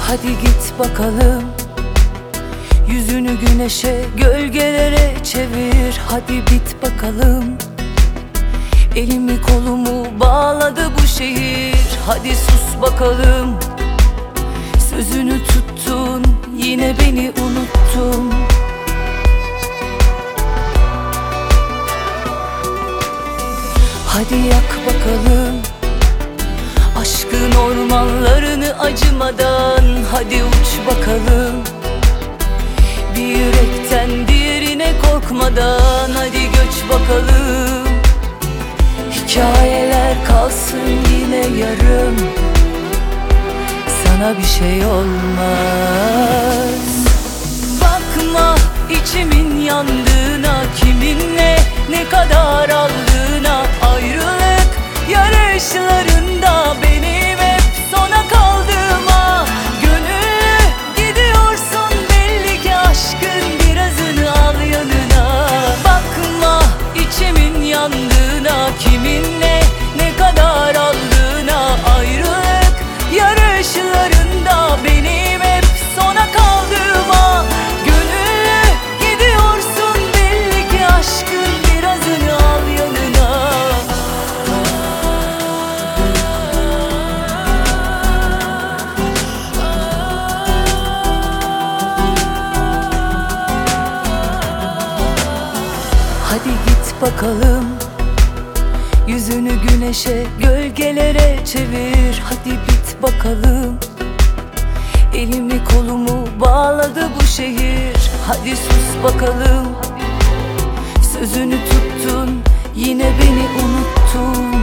Hadi git bakalım, yüzünü güneşe, gölgelere çevir. Hadi bit bakalım, elimi kolumu bağladı bu şehir. Hadi sus bakalım, sözünü tuttun, yine beni unuttun. Hadi yak bakalım aşkın ormanlarını acımadan. Hadi uç bakalım, bir yürekten diğerine korkmadan. Hadi göç bakalım, hikayeler kalsın yine yarım. Sana bir şey olmaz. Bakma içimin yandığına, kiminle ne kadar aldığına. Ayrılık yarışlarında benim hep sona kaldığıma. Gönüllü gidiyorsun belli ki, aşkın birazını al yanına. Bakma içimin yandığına, kiminle ne kadar aldığına. Ayrılık yarışlarında benim hep sona kaldığıma. Gönüllü gidiyorsun belli ki, aşkın birazını al yanına. Hadi git bakalım, yüzünü güneşe, gölgelere çevir. Hadi bit bakalım, elimi kolumu bağladı bu şehir. Hadi sus bakalım, sözünü tuttun, yine beni unuttun.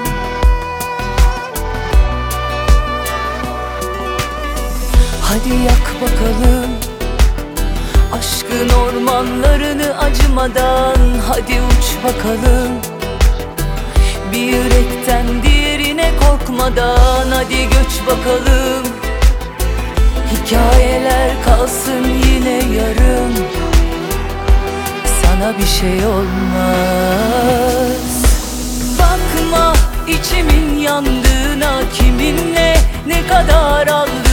Hadi yak bakalım aşkın ormanlarını acımadan. Hadi uç bakalım, bir yürekten diğerine korkmadan. Hadi göç bakalım, hikayeler kalsın yine yarım. Sana bir şey olmaz. Bakma içimin yandığına, kiminle ne kadar aldığına.